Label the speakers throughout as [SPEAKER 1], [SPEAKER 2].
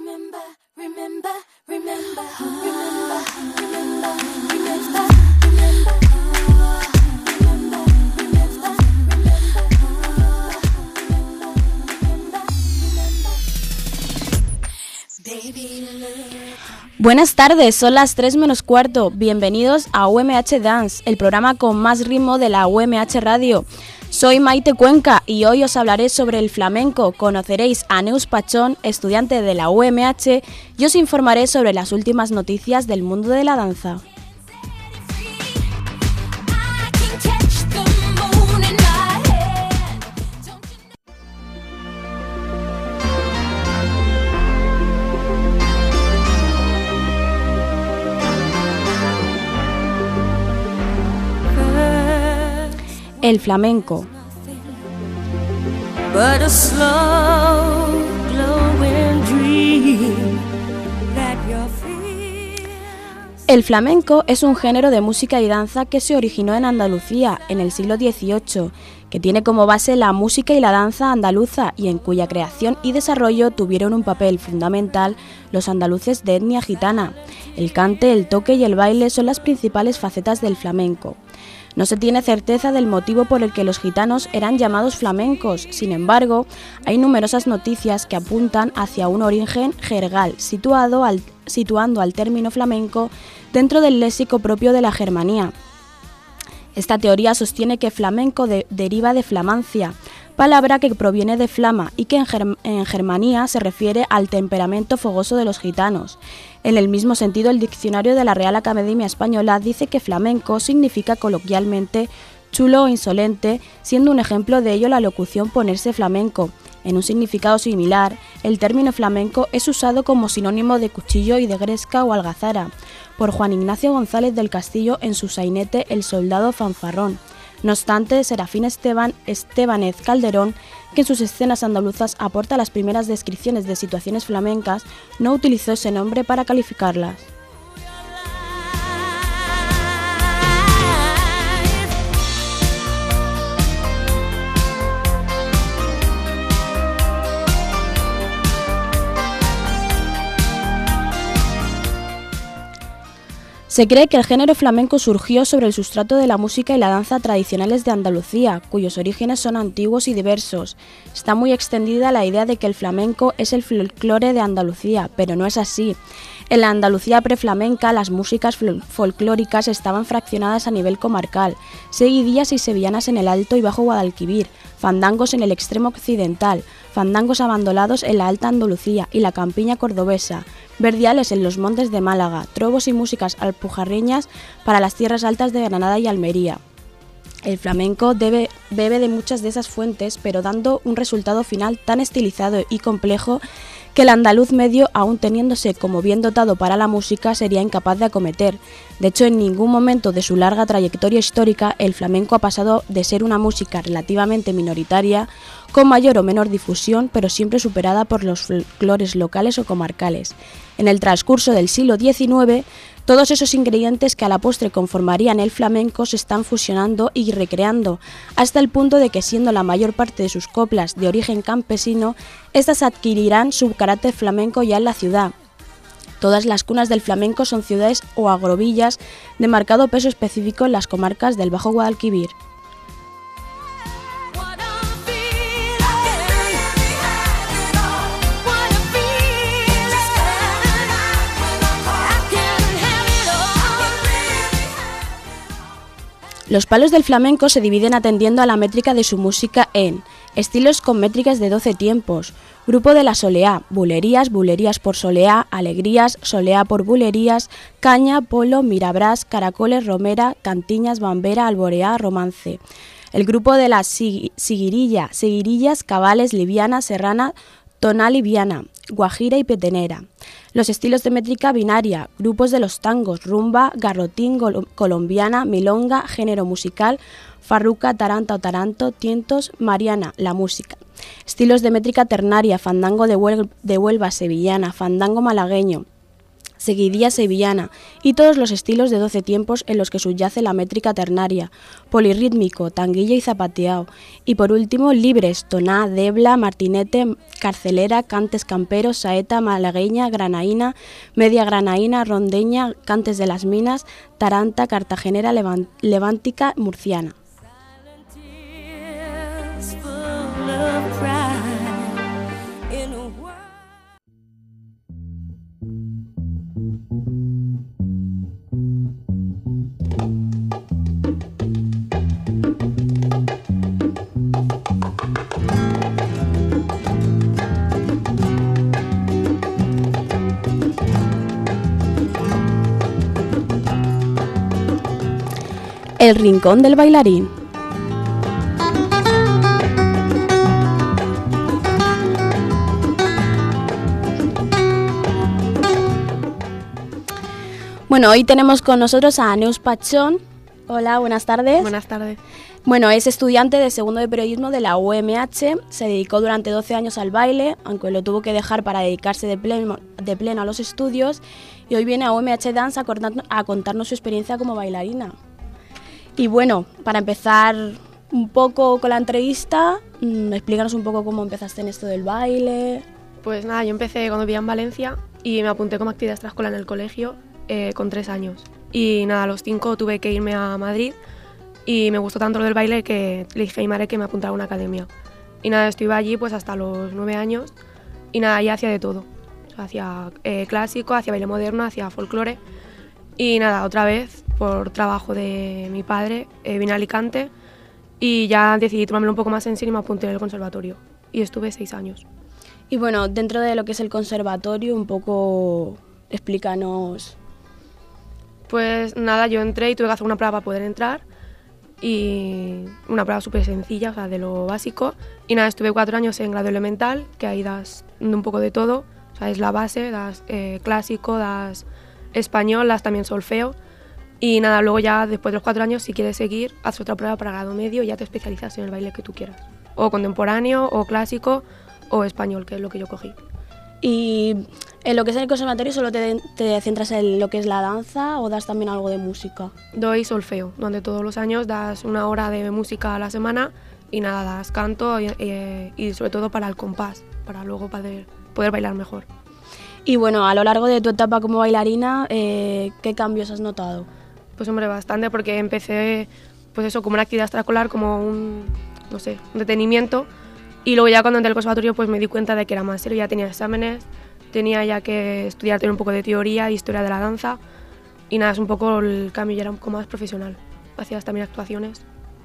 [SPEAKER 1] Buenas tardes, son las 3 menos cuarto. Bienvenidos a UMH Dance, el programa con más ritmo de la UMH Radio. Soy Maite Cuenca y hoy os hablaré sobre el flamenco. Conoceréis a Neus Pachón, estudiante de la UMH, y os informaré sobre las últimas noticias del mundo de la danza. El flamenco. El flamenco es un género de música y danza que se originó en Andalucía en el siglo XVIII, que tiene como base la música y la danza andaluza y en cuya creación y desarrollo tuvieron un papel fundamental los andaluces de etnia gitana. El cante, el toque y el baile son las principales facetas del flamenco. No se tiene certeza del motivo por el que los gitanos eran llamados flamencos, sin embargo, hay numerosas noticias que apuntan hacia un origen jergal, situando al término flamenco dentro del léxico propio de la Germanía. Esta teoría sostiene que flamenco deriva de flamancia, palabra que proviene de flama y que en Germanía se refiere al temperamento fogoso de los gitanos. En el mismo sentido, el diccionario de la Real Academia Española dice que flamenco significa coloquialmente chulo o insolente, siendo un ejemplo de ello la locución ponerse flamenco. En un significado similar, el término flamenco es usado como sinónimo de cuchillo y de gresca o algazara, por Juan Ignacio González del Castillo en su sainete El soldado fanfarrón. No obstante, Serafín Estebanez Calderón, que en sus escenas andaluzas aporta las primeras descripciones de situaciones flamencas, no utilizó ese nombre para calificarlas. Se cree que el género flamenco surgió sobre el sustrato de la música y la danza tradicionales de Andalucía, cuyos orígenes son antiguos y diversos. Está muy extendida la idea de que el flamenco es el folclore de Andalucía, pero no es así. En la Andalucía preflamenca, las músicas folclóricas estaban fraccionadas a nivel comarcal, seguidillas y sevillanas en el Alto y Bajo Guadalquivir, fandangos en el extremo occidental, fandangos abandolados en la Alta Andalucía y la campiña cordobesa, verdiales en los montes de Málaga, trovos y músicas alpujarreñas para las tierras altas de Granada y Almería. El flamenco bebe de muchas de esas fuentes, pero dando un resultado final tan estilizado y complejo que el andaluz medio, aun teniéndose como bien dotado para la música, sería incapaz de acometer. De hecho, en ningún momento de su larga trayectoria histórica, el flamenco ha pasado de ser una música relativamente minoritaria, con mayor o menor difusión, pero siempre superada por los folclores locales o comarcales. En el transcurso del siglo XIX, todos esos ingredientes que a la postre conformarían el flamenco se están fusionando y recreando, hasta el punto de que, siendo la mayor parte de sus coplas de origen campesino, estas adquirirán su carácter flamenco ya en la ciudad. Todas las cunas del flamenco son ciudades o agrovillas de marcado peso específico en las comarcas del Bajo Guadalquivir. Los palos del flamenco se dividen atendiendo a la métrica de su música en estilos con métricas de 12 tiempos, grupo de la soleá, bulerías, bulerías por soleá, alegrías, soleá por bulerías, caña, polo, mirabrás, caracoles, romera, cantiñas, bambera, alboreá, romance. El grupo de la siguirilla, seguirillas, cabales, liviana, serrana, tonal y viana, guajira y petenera. Los estilos de métrica binaria, grupos de los tangos, rumba, garrotín, colombiana, milonga, género musical, farruca, taranta o taranto, tientos, mariana, la música. Estilos de métrica ternaria, fandango de Huelva, sevillana, fandango malagueño, seguidilla sevillana y todos los estilos de 12 tiempos en los que subyace la métrica ternaria, polirrítmico, tanguillo y zapateado, y por último libres, toná, debla, martinete, carcelera, cantes camperos, saeta, malagueña, granaína, media granaína, rondeña, cantes de las minas, taranta, cartagenera, levántica, murciana. El rincón del bailarín. Bueno, hoy tenemos con nosotros a Neus Pachón. Hola, buenas tardes.
[SPEAKER 2] Buenas tardes.
[SPEAKER 1] Bueno, es estudiante de segundo de periodismo de la UMH, se dedicó durante 12 años al baile, aunque lo tuvo que dejar para dedicarse de pleno a los estudios, y hoy viene a UMH Dance a contarnos su experiencia como bailarina. Y bueno, para empezar un poco con la entrevista, explícanos un poco cómo empezaste en esto del baile.
[SPEAKER 2] Pues nada, yo empecé cuando vivía en Valencia y me apunté como actividad extraescolar en el colegio con 3 años. Y nada, a los 5 tuve que irme a Madrid y me gustó tanto lo del baile que le dije a mi madre que me apuntara a una academia. Y nada, estuve allí pues hasta los 9 años y nada, ya hacía de todo. O sea, hacía clásico, hacía baile moderno, hacía folclore. Y nada, otra vez, por trabajo de mi padre, vine a Alicante y ya decidí tomármelo un poco más en serio y me apunté en el conservatorio. Y estuve 6 años.
[SPEAKER 1] Y bueno, dentro de lo que es el conservatorio, un poco explícanos.
[SPEAKER 2] Pues nada, yo entré y tuve que hacer una prueba para poder entrar. Y una prueba súper sencilla, o sea, de lo básico. Y nada, estuve 4 años en grado elemental, que ahí das un poco de todo. O sea, es la base, das clásico, das español, das también solfeo. Y nada, luego ya después de los 4 años, si quieres seguir, haces otra prueba para grado medio y ya te especializas en el baile que tú quieras. O contemporáneo, o clásico, o español, que es lo que yo cogí.
[SPEAKER 1] Y en lo que es el conservatorio, ¿solo te centras en lo que es la danza o das también algo de música?
[SPEAKER 2] Doy solfeo, donde todos los años das 1 hora de música a la semana y nada, das canto y sobre todo para el compás, para luego poder bailar mejor.
[SPEAKER 1] Y bueno, a lo largo de tu etapa como bailarina, ¿qué cambios has notado?
[SPEAKER 2] Pues hombre, bastante, porque empecé pues eso, como una actividad extraescolar, como un entretenimiento, y luego ya cuando entré al conservatorio pues me di cuenta de que era más serio, ya tenía exámenes, tenía ya que estudiar, tener un poco de teoría, historia de la danza, y nada, es un poco el cambio, ya era un poco más profesional, hacías también actuaciones.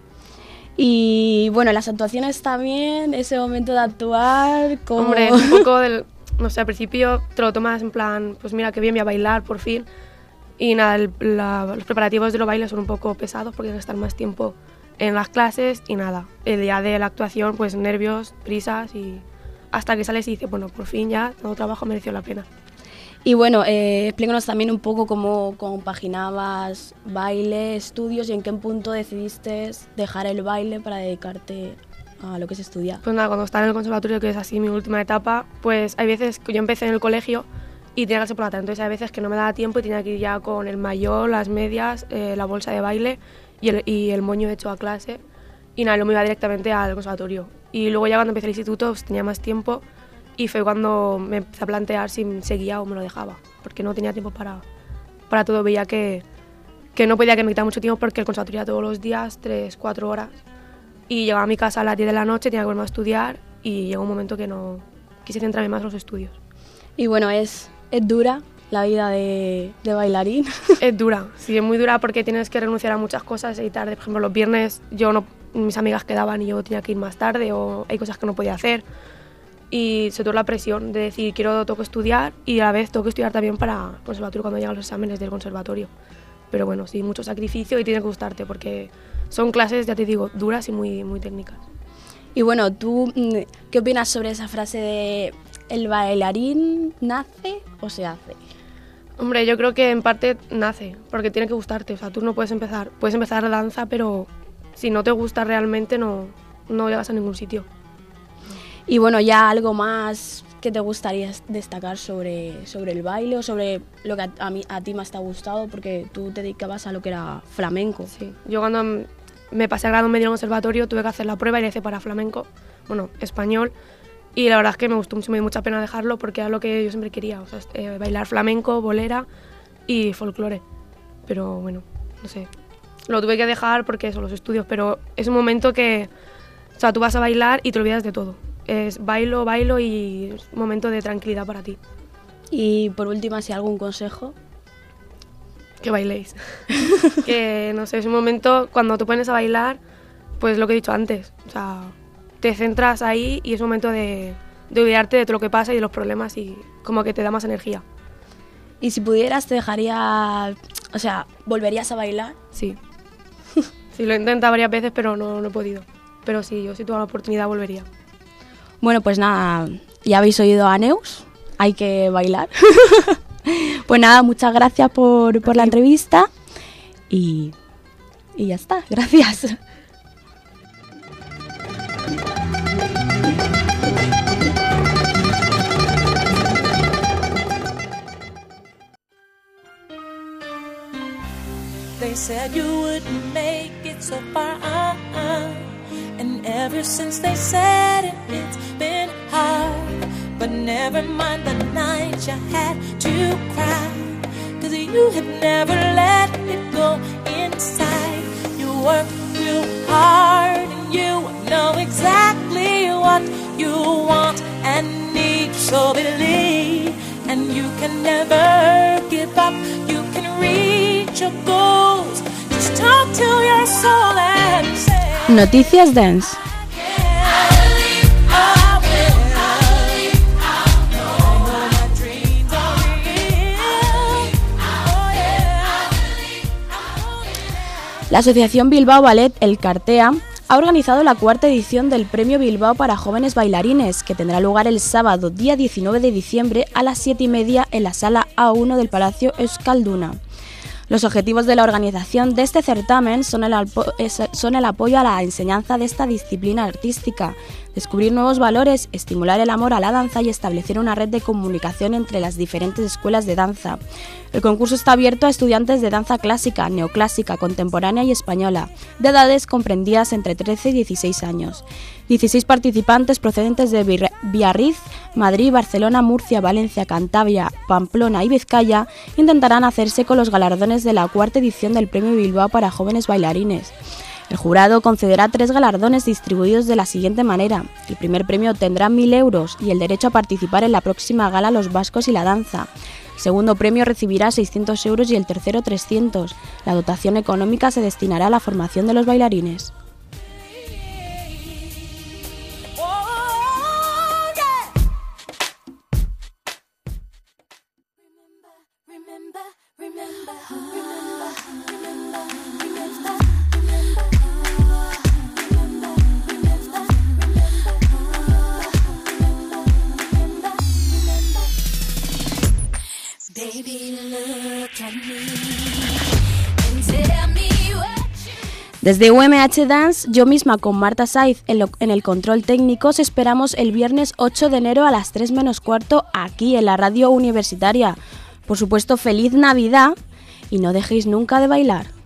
[SPEAKER 1] Y bueno, las actuaciones también, ese momento de actuar, como...
[SPEAKER 2] Hombre, un poco del... No sé, al principio te lo tomas en plan, pues mira, qué bien voy a bailar, por fin. Y nada, los preparativos de los bailes son un poco pesados porque tienes que estar más tiempo en las clases y nada. El día de la actuación, pues nervios, prisas y hasta que sales y dices, bueno, por fin ya, todo trabajo mereció la pena.
[SPEAKER 1] Y bueno, explícanos también un poco cómo compaginabas baile, estudios y en qué punto decidiste dejar el baile para dedicarte a lo que se estudia.
[SPEAKER 2] Pues nada, cuando estaba en el conservatorio, que es así mi última etapa, pues hay veces que yo empecé en el colegio y tenía clase por la tarde, entonces hay veces que no me daba tiempo y tenía que ir ya con el maillot, las medias, la bolsa de baile y el moño hecho a clase y nada, lo me iba directamente al conservatorio. Y luego ya cuando empecé el instituto pues, tenía más tiempo y fue cuando me empecé a plantear si seguía o me lo dejaba, porque no tenía tiempo para todo, veía que no podía, que me quitaba mucho tiempo porque el conservatorio era todos los días, 3-4 horas. Y llegaba a mi casa a las 10 de la noche, tenía que volver a estudiar y llegó un momento que no quise centrarme más en los estudios.
[SPEAKER 1] Y bueno, es dura la vida de bailarín.
[SPEAKER 2] Es dura, sí, es muy dura porque tienes que renunciar a muchas cosas y tarde. Por ejemplo, los viernes mis amigas quedaban y yo tenía que ir más tarde o hay cosas que no podía hacer. Y sobre todo la presión de decir, tengo que estudiar y a la vez tengo que estudiar también para el conservatorio cuando llegan los exámenes del conservatorio. Pero bueno, sí, mucho sacrificio y tiene que gustarte porque son clases, ya te digo, duras y muy, muy técnicas.
[SPEAKER 1] Y bueno, ¿tú qué opinas sobre esa frase de el bailarín nace o se hace?
[SPEAKER 2] Hombre, yo creo que en parte nace, porque tiene que gustarte. O sea, tú no puedes empezar la danza, pero si no te gusta realmente no llegas a ningún sitio.
[SPEAKER 1] Y bueno, ya algo más ¿qué te gustaría destacar sobre el baile o sobre lo que a ti más te ha gustado? Porque tú te dedicabas a lo que era flamenco.
[SPEAKER 2] Sí, yo cuando me pasé a grado medio en el conservatorio tuve que hacer la prueba y la hice para flamenco, bueno, español, y la verdad es que me gustó mucho, me dio mucha pena dejarlo porque era lo que yo siempre quería, o sea, bailar flamenco, bolera y folclore, pero bueno, no sé, lo tuve que dejar porque eso, los estudios, pero es un momento que, o sea, tú vas a bailar y te olvidas de todo, es bailo y es un momento de tranquilidad para ti.
[SPEAKER 1] Y por último, si algún consejo.
[SPEAKER 2] Que bailéis. Que, no sé, es un momento cuando te pones a bailar, pues lo que he dicho antes, o sea, te centras ahí y es un momento de olvidarte de todo lo que pasa y de los problemas y como que te da más energía.
[SPEAKER 1] Y si pudieras, te dejaría, o sea, ¿volverías a bailar?
[SPEAKER 2] Sí. Sí, lo he intentado varias veces, pero no he podido. Pero sí, yo si tuviera la oportunidad volvería.
[SPEAKER 1] Bueno, pues nada, ya habéis oído a Neus, hay que bailar. Pues nada, muchas gracias por la entrevista y ya está, gracias.
[SPEAKER 3] They said you wouldn't make it so far, and ever since they said it, it's been hard. But never mind the night you had to cry, 'cause you had never let it go inside. You worked real hard and you know exactly what you want and need. So believe, and you can never give up. You can reach your goals. Just talk to your soul and say
[SPEAKER 1] Noticias Dance. La Asociación Bilbao Ballet, el Cartea, ha organizado la 4ª edición del Premio Bilbao para Jóvenes Bailarines, que tendrá lugar el sábado, día 19 de diciembre, a las 7:30 en la sala A1 del Palacio Euskalduna. Los objetivos de la organización de este certamen son el apoyo a la enseñanza de esta disciplina artística, descubrir nuevos valores, estimular el amor a la danza y establecer una red de comunicación entre las diferentes escuelas de danza. El concurso está abierto a estudiantes de danza clásica, neoclásica, contemporánea y española, de edades comprendidas entre 13 y 16 años. 16 participantes procedentes de Biarritz, Madrid, Barcelona, Murcia, Valencia, Cantabria, Pamplona y Vizcaya intentarán hacerse con los galardones de la 4ª edición del Premio Bilbao para Jóvenes Bailarines. El jurado concederá 3 galardones distribuidos de la siguiente manera. El primer premio obtendrá 1.000 euros y el derecho a participar en la próxima gala Los Vascos y la Danza. El segundo premio recibirá 600 euros y el tercero 300. La dotación económica se destinará a la formación de los bailarines. Desde UMH Dance, yo misma con Marta Saiz en el control técnico, os esperamos el viernes 8 de enero a las 3 menos cuarto aquí en la radio universitaria. Por supuesto, feliz Navidad y no dejéis nunca de bailar.